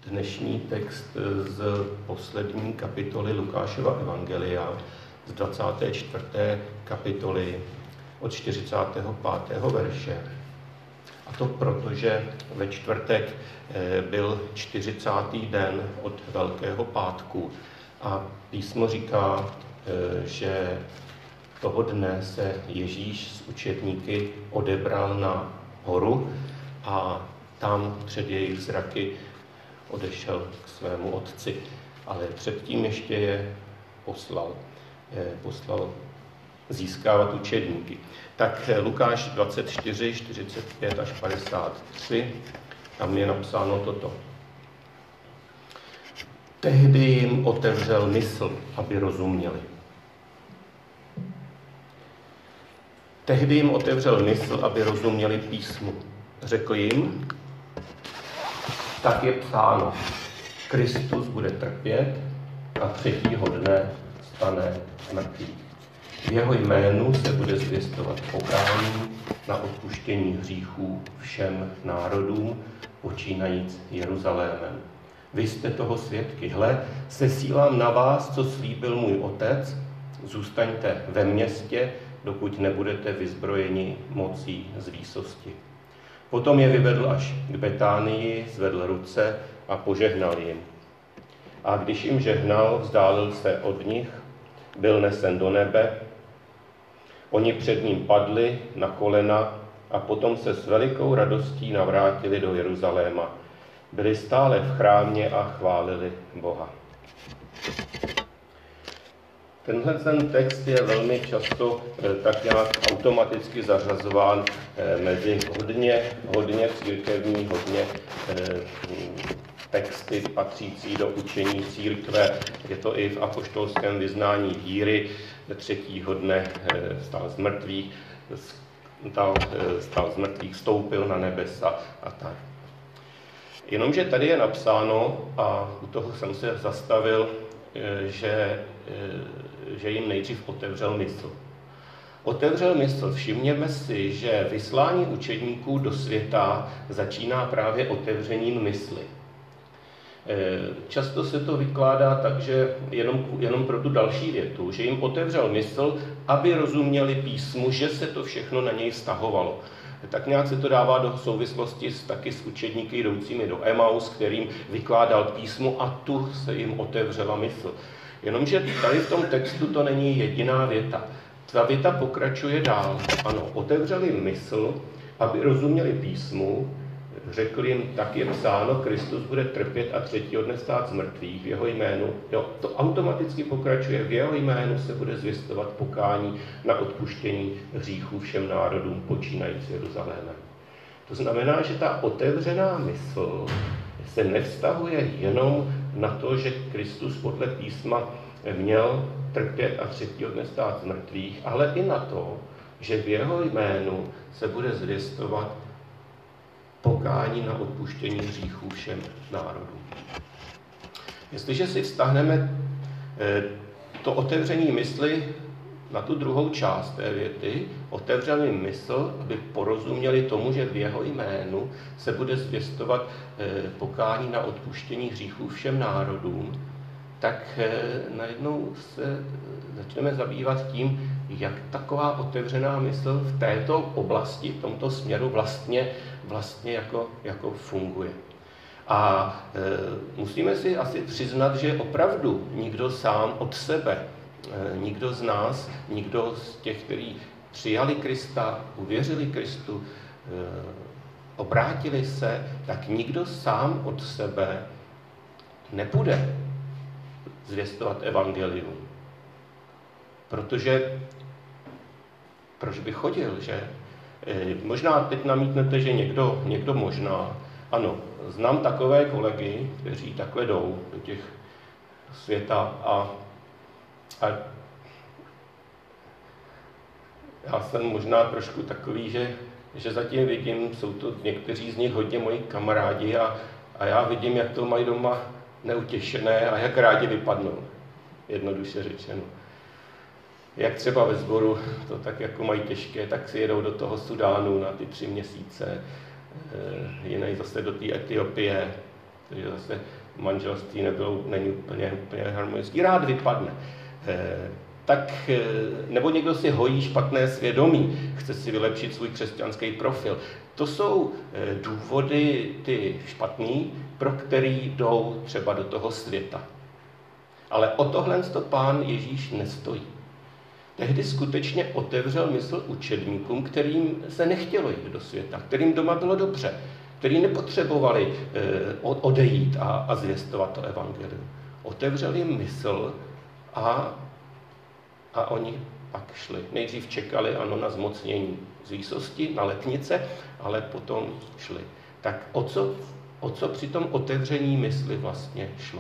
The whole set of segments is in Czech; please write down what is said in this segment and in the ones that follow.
dnešní text z poslední kapitoly Lukášova evangelia, z 24. kapitoly od 45. verše. A to proto, že ve čtvrtek byl 40. den od Velkého pátku a písmo říká, že toho dne se Ježíš s učedníky odebral na horu a tam před jejich zraky odešel k svému otci. Ale předtím ještě je poslal získávat učedníky. Tak Lukáš 24, 45 až 53, tam je napsáno toto. Tehdy jim otevřel mysl, aby rozuměli. Tehdy jim otevřel mysl, aby rozuměli písmu. Řekl jim, tak je psáno, Kristus bude trpět a třetího dne stane z mrtvých. V jeho jménu se bude zvěstovat pokání na odpuštění hříchů všem národům, počínajíc Jeruzalémem. Vy jste toho svědky. Hle, sesílám na vás, co slíbil můj otec. Zůstaňte ve městě, dokud nebudete vyzbrojeni mocí z výsosti. Potom je vyvedl až k Betánii, zvedl ruce a požehnal jim. A když jim žehnal, vzdálil se od nich, byl nesen do nebe. Oni před ním padli na kolena a potom se s velikou radostí navrátili do Jeruzaléma. Byli stále v chrámě a chválili Boha. Tenhle text je velmi často tak nějak automaticky zařazován mezi hodně církevní, hodně texty patřící do učení církve. Je to i v apoštolském vyznání víry. Třetího dne stál z mrtvých, stoupil na nebesa a tak. Jenomže tady je napsáno, a u toho jsem se zastavil, že jim nejdřív otevřel mysl. Otevřel mysl. Všimněme si, že vyslání učedníků do světa začíná právě otevřením mysli. Často se to vykládá tak, že jenom pro tu další větu, že jim otevřel mysl, aby rozuměli písmu, že se to všechno na něj vztahovalo. Tak nějak se to dává do souvislosti taky s učedníky jdoucími do Emaus, kterým vykládal písmo a tu se jim otevřela mysl. Jenomže tady v tom textu to není jediná věta. Ta věta pokračuje dál. Ano, otevřeli mysl, aby rozuměli písmu, řekl jim, tak je psáno, Kristus bude trpět a třetího dne stát z mrtvých v jeho jménu. Jo, to automaticky pokračuje, v jeho jménu se bude zvěstovat pokání na odpuštění hříchů všem národům, počínajíc Jeruzalémem. To znamená, že ta otevřená mysl se nevztahuje jenom na to, že Kristus podle písma měl trpět a třetího dne stát z mrtvých, ale i na to, že v jeho jménu se bude zvěstovat pokání na odpuštění hříchů všem národům. Jestliže si vztahneme to otevření mysli na tu druhou část té věty, otevřeli mysl, aby porozuměli tomu, že v jeho jménu se bude zvěstovat pokání na odpuštění hříchů všem národům, tak najednou se začneme zabývat tím, jak taková otevřená mysl v této oblasti, v tomto směru vlastně jako funguje. A musíme si asi přiznat, že opravdu nikdo sám od sebe, nikdo z nás, nikdo z těch, kteří přijali Krista, uvěřili Kristu, obrátili se, tak nikdo sám od sebe nebude zvěstovat evangelium. Protože proč by chodil, že? Možná teď namítnete, že někdo možná. Ano, znám takové kolegy, kteří takhle jdou do těch světa a já jsem možná trošku takový, že zatím vidím, jsou to někteří z nich hodně moji kamarádi a já vidím, jak to mají doma neutěšené a jak rádi vypadnou, jednoduše řečeno. Jak třeba ve sboru to tak jako mají těžké, tak si jedou do toho Sudánu na ty 3 měsíce, jiný zase do té Etiopie takže zase manželství není úplně harmonický, rád vypadne. Nebo někdo si hojí špatné svědomí, chce si vylepšit svůj křesťanský profil. To jsou důvody ty špatný, pro který jdou třeba do toho světa. Ale o tohle to Pán Ježíš nestojí. Tehdy skutečně otevřel mysl učedníkům, kterým se nechtělo jít do světa, kterým doma bylo dobře, který nepotřebovali odejít a zvěstovat to evangelium. Otevřel jim mysl a oni pak šli. Nejdřív čekali, ano, na zmocnění z výsosti, na letnice, ale potom šli. Tak o co při tom otevření mysli vlastně šlo?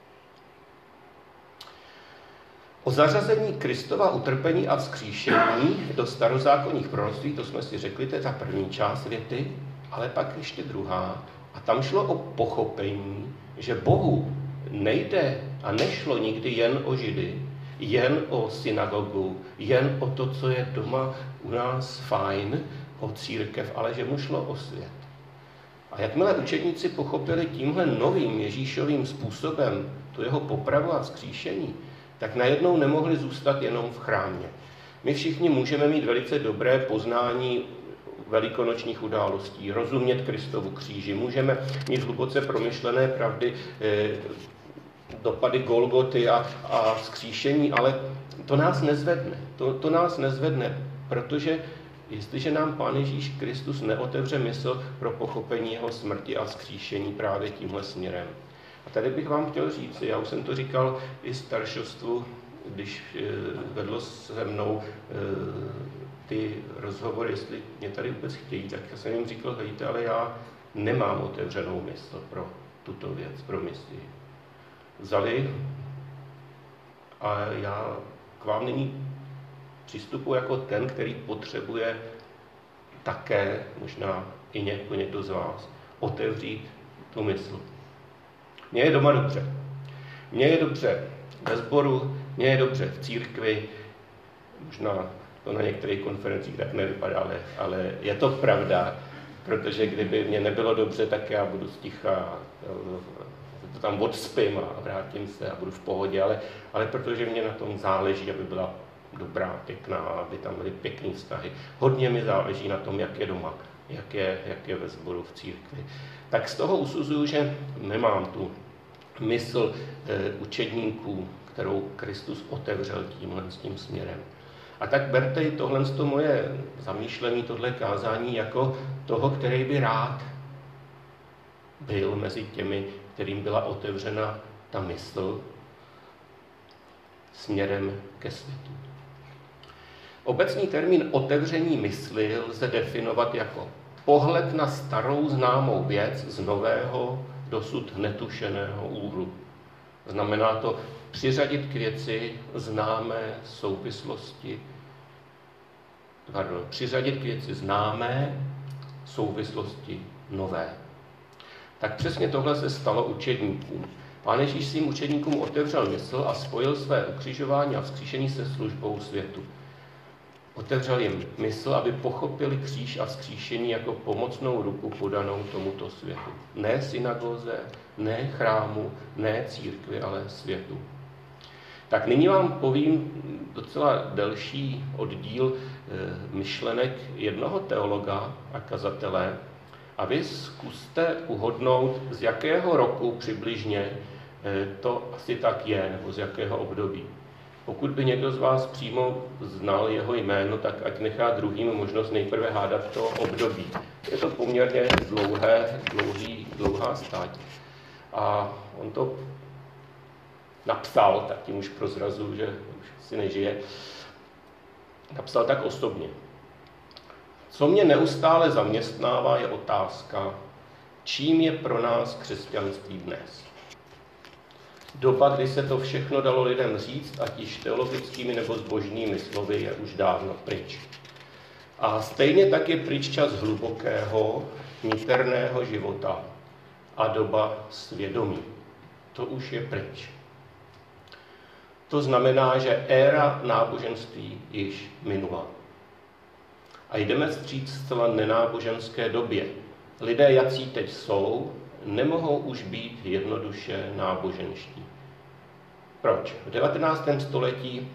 O zařazení Kristova utrpení a vzkříšení do starozákonních proroctví, to jsme si řekli, to je ta první část věty, ale pak ještě druhá. A tam šlo o pochopení, že Bohu nejde a nešlo nikdy jen o Židy, jen o synagogu, jen o to, co je doma u nás fajn, o církev, ale že mu šlo o svět. A jakmile učedníci pochopili tímhle novým Ježíšovým způsobem tu jeho popravu a vzkříšení, tak najednou nemohli zůstat jenom v chrámě. My všichni můžeme mít velice dobré poznání velikonočních událostí, rozumět Kristovu kříži, můžeme mít hluboce promyšlené pravdy, dopady Golgoty a vzkříšení, ale to nás nezvedne. To nás nezvedne, protože jestliže nám Pán Ježíš Kristus neotevře mysl pro pochopení jeho smrti a vzkříšení právě tímhle směrem. A tady bych vám chtěl říct, já už jsem to říkal i staršovstvu, když vedlo se mnou ty rozhovory, jestli mě tady vůbec chtějí, tak já jsem jim říkal, hejte, ale já nemám otevřenou mysl pro tuto věc, pro misi. Vzali a já k vám nyní přistupuji jako ten, který potřebuje také, možná i někdo z vás, otevřít tu mysl. Mně je doma dobře. Mně je dobře ve sboru, mně je dobře v církvi, možná to na některých konferencích tak nevypadá, ale je to pravda, protože kdyby mě nebylo dobře, tak já budu sticha, to tam odspím a vrátím se a budu v pohodě, ale protože mě na tom záleží, aby byla dobrá, pěkná, aby tam byly pěkný vztahy. Hodně mi záleží na tom, jak je doma, jak je ve sboru v církvi. Tak z toho usuzuju, že nemám tu mysl učedníků, kterou Kristus otevřel s tím směrem. A tak berte i tohle moje zamýšlení, tohle kázání jako toho, který by rád byl mezi těmi, kterým byla otevřena ta mysl směrem ke světu. Obecný termín otevření mysli lze definovat jako pohled na starou známou věc z nového, dosud netušeného úhlu. Znamená to přiřadit k věci známé souvislosti, přiřadit k věci známé souvislosti nové. Tak přesně tohle se stalo učedníkům. Pán Ježíš svým učedníkům otevřel mysl a spojil své ukřižování a vzkříšení se službou světu. Otevřel jim mysl, aby pochopili kříž a vzkříšení jako pomocnou ruku podanou tomuto světu. Ne synagoze, ne chrámu, ne církvi, ale světu. Tak nyní vám povím docela delší oddíl myšlenek jednoho teologa a kazatele a vy zkuste uhodnout, z jakého roku přibližně to asi tak je, nebo z jakého období. Pokud by někdo z vás přímo znal jeho jméno, tak ať nechá druhým možnost nejprve hádat to období. Je to poměrně dlouhá stať. A on to napsal, tak tím už prozrazuju, že už si nežije, napsal tak osobně. Co mě neustále zaměstnává, je otázka, čím je pro nás křesťanství dnes. Doba, kdy se to všechno dalo lidem říct, ať již teologickými nebo zbožnými slovy, je už dávno pryč. A stejně tak je pryč čas hlubokého, niterného života a doba svědomí. To už je pryč. To znamená, že éra náboženství již minula. A jdeme vstříc zcela nenáboženské době. Lidé, jací teď jsou, nemohou už být jednoduše náboženští. Proč? V 19. století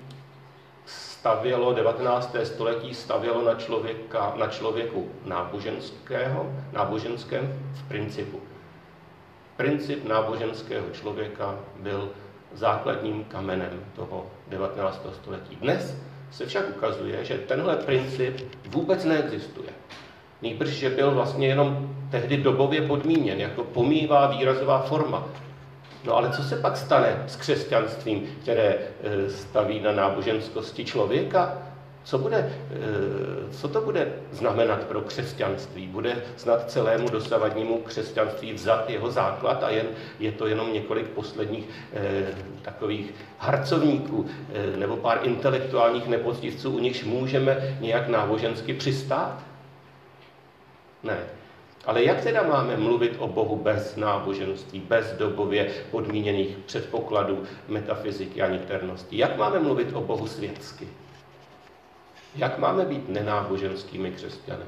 stavělo na člověku náboženském v principu. Princip náboženského člověka byl základním kamenem toho 19. století. Dnes se však ukazuje, že tenhle princip vůbec neexistuje. Nýbrž, že byl vlastně jenom tehdy dobově podmíněn, jako pomíjivá výrazová forma. No ale co se pak stane s křesťanstvím, které staví na náboženskosti člověka? Co to bude znamenat pro křesťanství? Bude snad celému dosavadnímu křesťanství vzat jeho základ a je to jenom několik posledních takových harcovníků nebo pár intelektuálních nepoctivců, u nichž můžeme nějak nábožensky přistát? Ne. Ale jak teda máme mluvit o Bohu bez náboženství, bez dobově podmíněných předpokladů metafyziky a niternosti? Jak máme mluvit o Bohu světsky? Jak máme být nenáboženskými křesťany?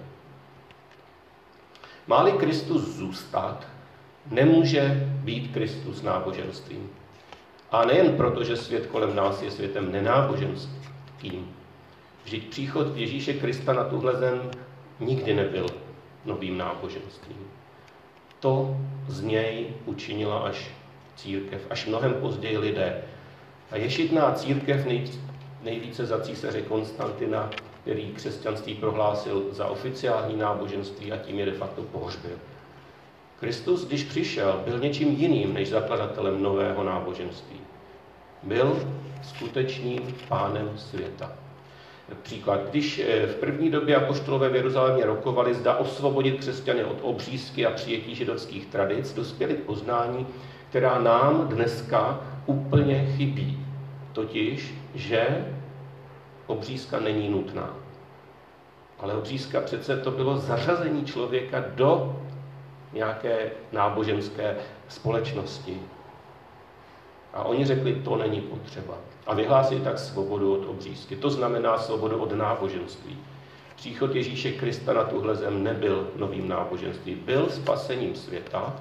Má-li Kristus zůstat, nemůže být Kristus náboženstvím. A nejen proto, že svět kolem nás je světem nenáboženským. Vždyť příchod Ježíše Krista na tuhle zem nikdy nebyl novým náboženstvím. To z něj učinila až církev, až mnohem později lidé. A ješitná církev nejvíce za císaře Konstantina, který křesťanství prohlásil za oficiální náboženství a tím je de facto pohřbil. Kristus, když přišel, byl něčím jiným než zakladatelem nového náboženství. Byl skutečným pánem světa. Příklad, když v první době apoštolové v Jeruzalémě rokovali, zda osvobodit křesťany od obřízky a přijetí židovských tradic, dospěli k poznání, která nám dneska úplně chybí. Totiž, že obřízka není nutná. Ale obřízka přece to bylo zařazení člověka do nějaké náboženské společnosti. A oni řekli, to není potřeba. A vyhlásili tak svobodu od obřízky. To znamená svobodu od náboženství. Příchod Ježíše Krista na tuhle zem nebyl novým náboženstvím. Byl spasením světa.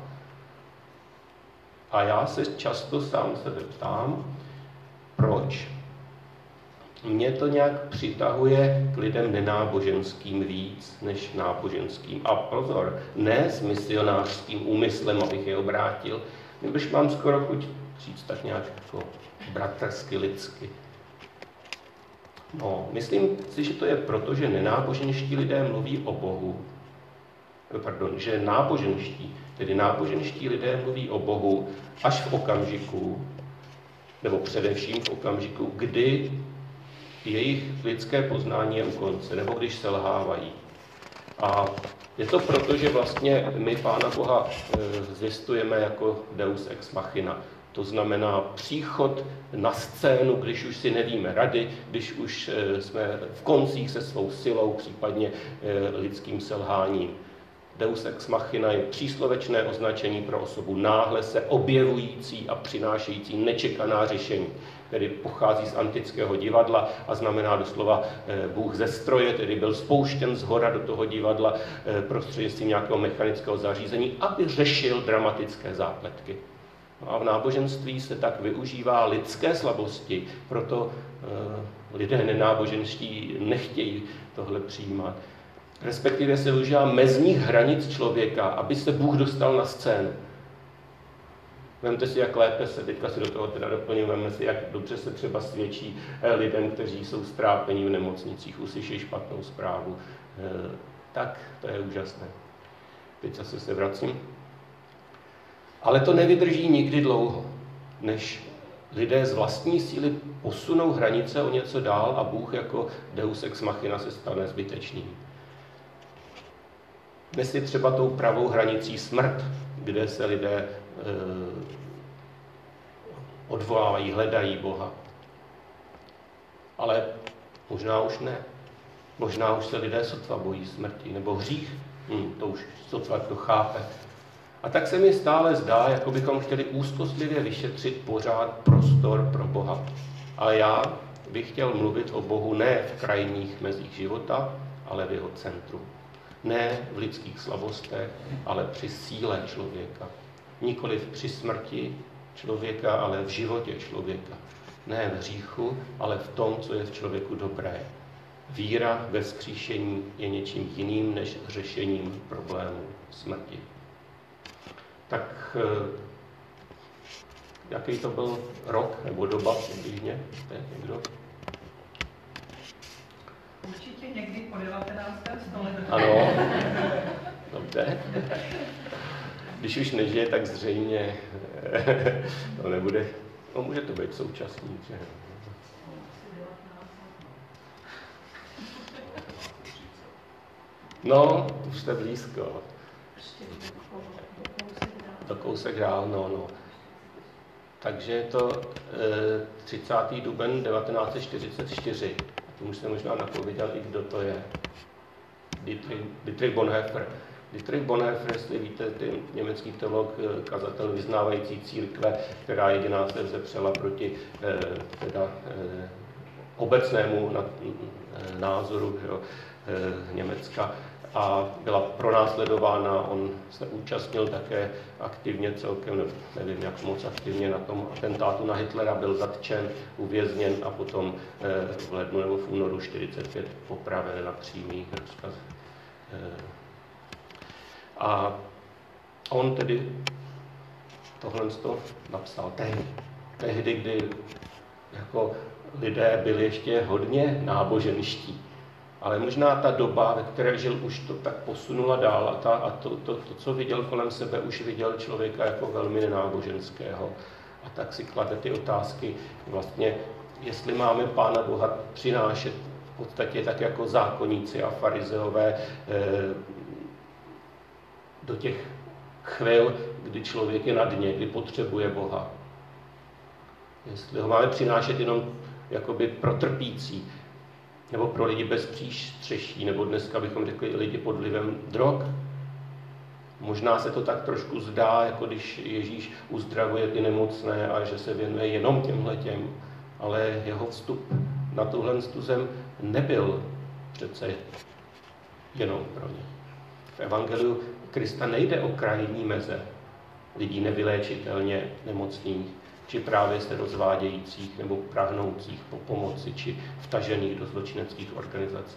A já se často sám sebe ptám, proč mě to nějak přitahuje k lidem nenáboženským víc než náboženským. A pozor, ne s misionářským úmyslem, abych je obrátil, nebož mám skoro chuť říct tak nějak jako bratrsky, lidsky. No, myslím si, že to je proto, že nenáboženští lidé mluví o Bohu. Že náboženští lidé mluví o Bohu až v okamžiku, nebo především v okamžiku, kdy jejich lidské poznání je u konce, nebo když selhávají. A je to proto, že vlastně my Pána Boha zjistujeme jako Deus ex machina. To znamená příchod na scénu, když už si nevíme rady, když už jsme v koncích se svou silou, případně lidským selháním. Deus ex machina je příslovečné označení pro osobu náhle se objevující a přinášející nečekaná řešení, který pochází z antického divadla a znamená doslova Bůh ze stroje, tedy byl spouštěn zhora do toho divadla prostřednictvím nějakého mechanického zařízení, aby řešil dramatické zápletky. No a v náboženství se tak využívá lidské slabosti, proto lidé nenáboženští nechtějí tohle přijímat. Respektive se využívá mezních hranic člověka, aby se Bůh dostal na scénu. Vemte si, jak lépe se, teďka si do toho teda doplním, vemte si, jak dobře se třeba svědčí lidem, kteří jsou strápení v nemocnicích, uslyší špatnou zprávu. Tak to je úžasné. Teď zase se vracím. Ale to nevydrží nikdy dlouho, než lidé z vlastní síly posunou hranice o něco dál a Bůh jako Deus ex machina se stane zbytečným. Dnes je třeba tou pravou hranicí smrt, kde se lidé odvolávají, hledají Boha. Ale možná už ne. Možná už se lidé sotva bojí smrti, nebo hřích. To už sotva to chápe. A tak se mi stále zdá, jako bychom chtěli úzkostlivě vyšetřit pořád prostor pro Boha. Ale já bych chtěl mluvit o Bohu ne v krajních mezích života, ale v jeho centru. Ne v lidských slabostech, ale při síle člověka. Nikoliv při smrti člověka, ale v životě člověka. Ne v hříchu, ale v tom, co je v člověku dobré. Víra ve vzkříšení je něčím jiným než řešením problémů smrti. Tak jaký to byl rok nebo doba přibližně? Někdo? Určitě někdy po 19. století. Ano, dobře. Když už nežije, tak zřejmě to nebude, no může to být současný, že? No, už jste blízko. Do kousek dál, no. Takže je to 30. duben 1944. To už jsem možná napověděl i kdo to je. Dietrich Bonhoeffer. Dietrich Bonhoeffer, jestli víte, ten německý teolog, kazatel vyznávající církve, která jediná se vzepřela proti obecnému názoru Německa a byla pronásledována. On se účastnil také aktivně celkem, nevím jak moc aktivně, na tom atentátu na Hitlera, byl zatčen, uvězněn a potom v lednu nebo v únoru 1945 popraven na přímý rozkaz. A on tedy tohle napsal tehdy, kdy jako lidé byli ještě hodně náboženští. Ale možná ta doba, ve které žil, už to tak posunula dál a to, co viděl kolem sebe, už viděl člověka jako velmi nenáboženského. A tak si klade ty otázky, vlastně, jestli máme Pána Boha přinášet v podstatě tak jako zákonníci a farizeové do těch chvil, kdy člověk je na dně, kdy potřebuje Boha. Jestli ho máme přinášet jenom jakoby pro trpící, nebo pro lidi bez přístřeší, nebo dneska bychom řekli lidi pod vlivem drog. Možná se to tak trošku zdá, jako když Ježíš uzdravuje ty nemocné a že se věnuje jenom těmhletěm, ale jeho vstup na tuhle zem nebyl přece jenom pro ně. V evangeliu Krista nejde o krajní meze lidí nevyléčitelně nemocných, či právě se rozvádějících nebo prahnoucích po pomoci, či vtažených do zločineckých organizací.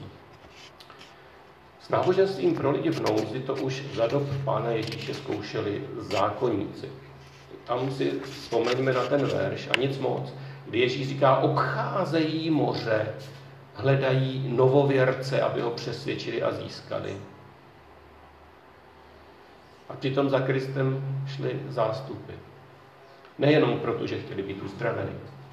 S náboženstvím pro lidi v nouzi to už za dob Pána Ježíše zkoušeli zákonníci. Tam si vzpomeňme na ten verš a nic moc, kdy Ježíš říká, obcházejí moře, hledají novověrce, aby ho přesvědčili a získali. A přitom za Kristem šli zástupy. Nejenom proto, že chtěli být uzdraveni.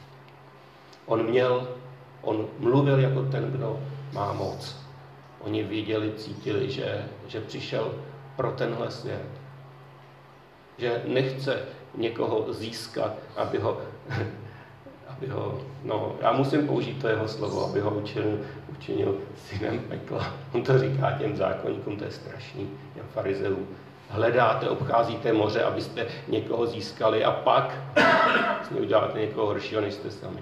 On mluvil jako ten, kdo má moc. Oni viděli, cítili, že přišel pro tenhle svět. Že nechce někoho získat, aby ho, já musím použít to jeho slovo, aby ho učinil synem pekla. On to říká těm zákonníkům, to je strašný, těm farizeům. Hledáte, obcházíte moře, abyste někoho získali a pak s ním uděláte někoho horšího, než jste sami.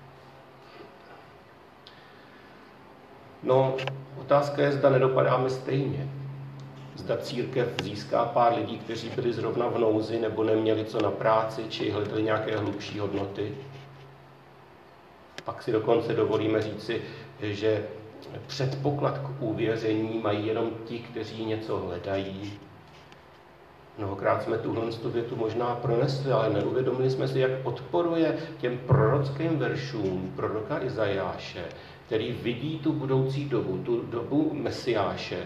No, otázka je, zda nedopadáme stejně. Zda církev získá pár lidí, kteří byli zrovna v nouzi, nebo neměli co na práci, či hledali nějaké hlubší hodnoty. Pak si dokonce dovolíme říci, že předpoklad k uvěření mají jenom ti, kteří něco hledají. Mnohokrát jsme tuhle větu možná pronesli, ale neuvědomili jsme si, jak odporuje těm prorockým veršům proroka Izajáše, který vidí tu budoucí dobu, tu dobu Mesiáše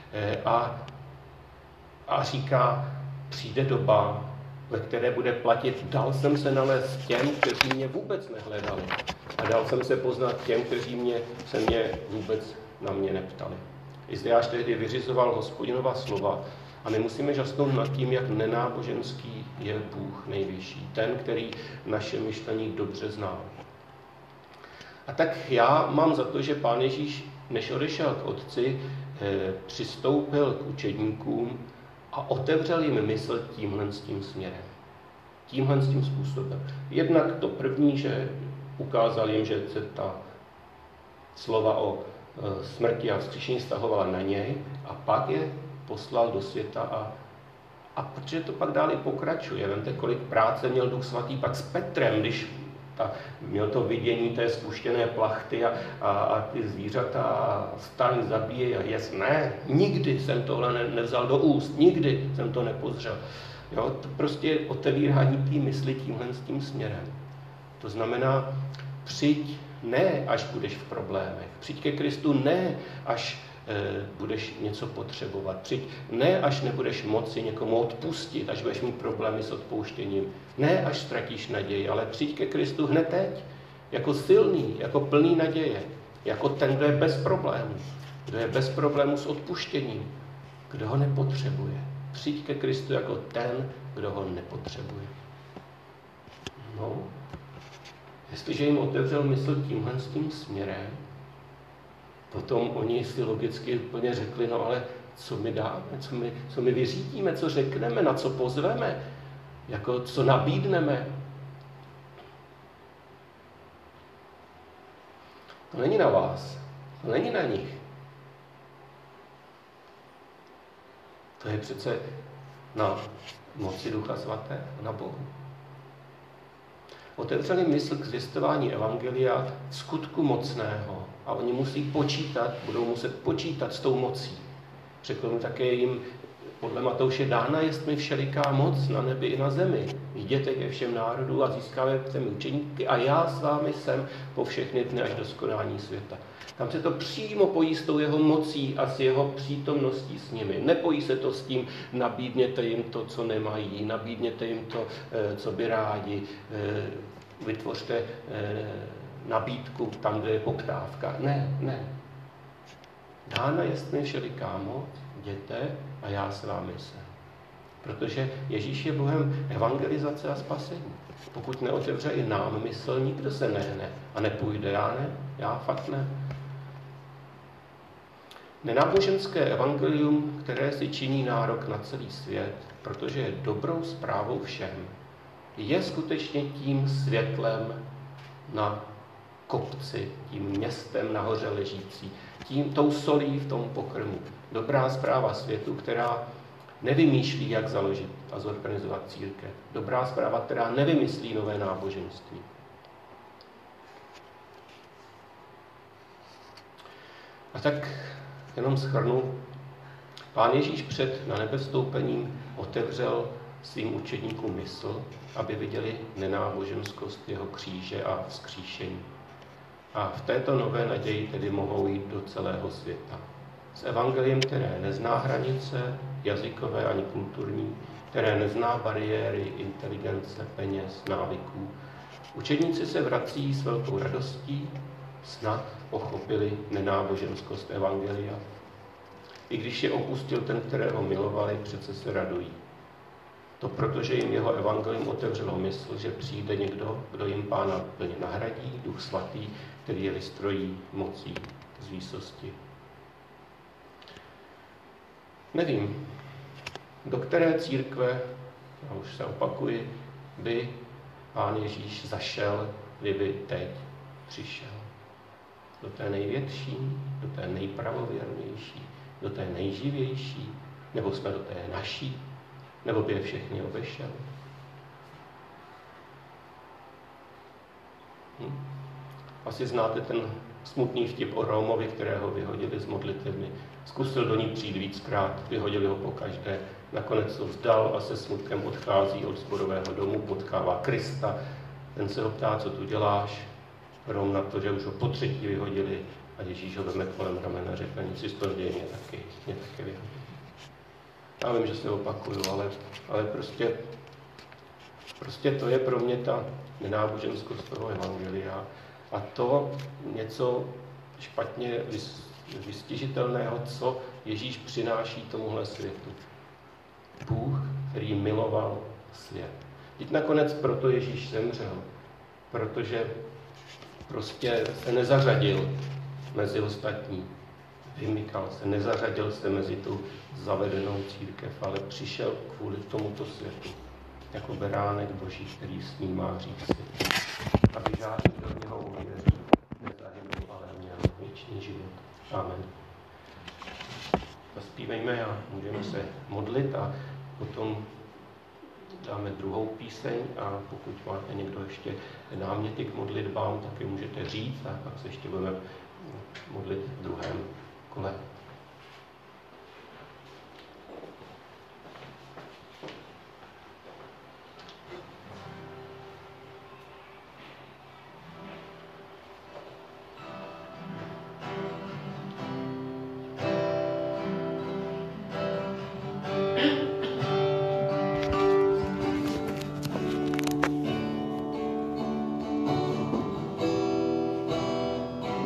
a říká, přijde doba, ve které bude platit, dal jsem se nalézt těm, kteří mě vůbec nehledali a dal jsem se poznat těm, kteří se mě vůbec na mě neptali. Izajáš tehdy vyřizoval Hospodinova slova a my musíme žasnout nad tím, jak nenáboženský je Bůh nejvyšší, ten, který naše myšlení dobře zná. A tak já mám za to, že Pán Ježíš, než odešel k Otci, přistoupil k učedníkům a otevřel jim mysl tímhle směrem. Tímhle způsobem. Jednak to první, že ukázal jim, že se ta slova o smrti a vzkříšení vztahovala na něj a pak je poslal do světa A protože to pak dál i pokračuje, vemte, kolik práce měl Duch Svatý pak s Petrem, když měl to vidění té spuštěné plachty a ty zvířata staň, zabíjej a jest. Ne, nikdy jsem tohle nevzal do úst, nikdy jsem to nepozřel. Jo, to prostě je otevírání té mysli tímhle s tím směrem. To znamená, přijď ne, až budeš v problémech. Přijď ke Kristu ne, až budeš něco potřebovat. Přijď ne, až nebudeš moci někomu odpustit, až budeš mít problémy s odpouštěním. Ne, až ztratíš naději, ale přijď ke Kristu hned teď. Jako silný, jako plný naděje. Jako ten, kdo je bez problémů. Kdo je bez problémů s odpuštěním. Kdo ho nepotřebuje. Přijď ke Kristu jako ten, kdo ho nepotřebuje. No, jestliže jim otevřel mysl tímhle s tím směrem, potom oni si logicky úplně řekli, no ale co my dáme, co my vyřídíme, co řekneme, na co pozveme, jako co nabídneme. To není na vás, to není na nich. To je přece na moci Ducha Svatého, na Bohu. Otevřeli mysl k zvěstování evangelia skutku mocného a oni musí počítat, budou muset počítat s tou mocí. Řekl mi také jim, podle Matouše, dána jest mi všeliká moc na nebi i na zemi. Jděte ke všem národům a získáváte mi učeníky a já s vámi jsem po všechny dny až do skonání světa. Tam se to přímo pojí s tou jeho mocí a s jeho přítomností s nimi. Nepojí se to s tím, nabídněte jim to, co nemají, nabídněte jim to, co by rádi, vytvořte nabídku tam, kde je poptávka. Ne. Dána jest mi všeliká moc, jděte a já s vámi jsem. Protože Ježíš je Bohem evangelizace a spasení. Pokud neotevře i nám mysl, nikdo se nehne a nepůjde. Já fakt ne. Nenáboženské evangelium, které si činí nárok na celý svět, protože je dobrou zprávou všem, je skutečně tím světlem na kopci, tím městem nahoře ležící, tou solí v tom pokrmu. Dobrá zpráva světu, která nevymýšlí, jak založit a zorganizovat církev. Dobrá zpráva, která nevymyslí nové náboženství. A tak jenom shrnu. Pán Ježíš před na nebe vstoupením otevřel svým učedníkům mysl, aby viděli nenáboženskost jeho kříže a vzkříšení. A v této nové naději tedy mohou jít do celého světa. S evangeliem, které nezná hranice, jazykové ani kulturní, které nezná bariéry, inteligence, peněz, návyků. Učedníci se vrací s velkou radostí, snad pochopili nenáboženskost evangelia. I když je opustil ten, kterého milovali, přece se radují. To protože jim jeho evangelium otevřelo mysl, že přijde někdo, kdo jim Pána plně nahradí, Duch Svatý, který je vystrojí mocí z výsosti. Nevím, do které církve, já už se opakuji, by Pán Ježíš zašel, kdyby teď přišel. Do té největší, do té nejpravověrnější, do té nejživější, nebo jsme do té naší, nebo by je všechny obešel. Asi znáte ten smutný vtip o Rómovi, kterého vyhodili z modlitevny. Zkusil do ní přijít víckrát, vyhodili ho pokaždé. Nakonec to vzdal a se smutkem odchází od sborového domu, potkává Krista. Ten se ho ptá, co tu děláš. Róm na to, že už ho po třetí vyhodili a Ježíš ho veme kolem ramena a řekne, nic si z toho děje, mě taky vyhodili. Já vím, že se opakuju, ale prostě to je pro mě ta nenáboženskost toho evangelia a to něco špatně vystižitelného, co Ježíš přináší tomuhle světu. Bůh, který miloval svět. Teď nakonec proto Ježíš zemřel, protože prostě se nezařadil mezi ostatní. Vymykal se, nezařadil se mezi tu zavedenou církev, ale přišel kvůli tomuto světu, jako beránek Boží, který snímá hřích světa. Aby žádný, kdo v něho uvěří, nezahynul, ale měl věčný život. Amen. Zaspívejme a můžeme se modlit a potom dáme druhou píseň a pokud máte někdo ještě náměty k modlitbám, tak je můžete říct a pak se ještě budeme modlit v druhém kole.